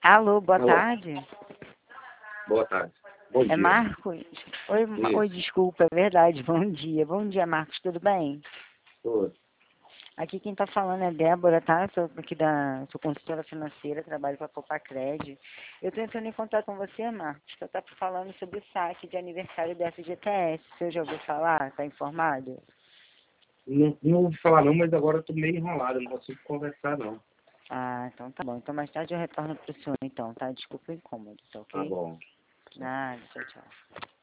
Alô, boa Alô. tarde. Boa tarde. Bom É dia. Marcos? Oi, Isso. oi, desculpa, é verdade. Bom dia. Bom dia, Marcos, tudo bem? Oi. Aqui quem tá falando é Débora, tá? Sou consultora financeira, trabalho para a Copacred. Eu tô entrando em contato com você, Marcos, que eu tava falando sobre o saque de aniversário da FGTS. Você já ouviu falar? Tá informado? Não ouvi falar não, mas agora eu tô meio enrolado, não consigo conversar não. Ah, então tá bom. Então mais tarde eu retorno pro senhor, então, tá? Desculpa o incômodo, tá Tá ok? bom. Nada, tchau, tchau.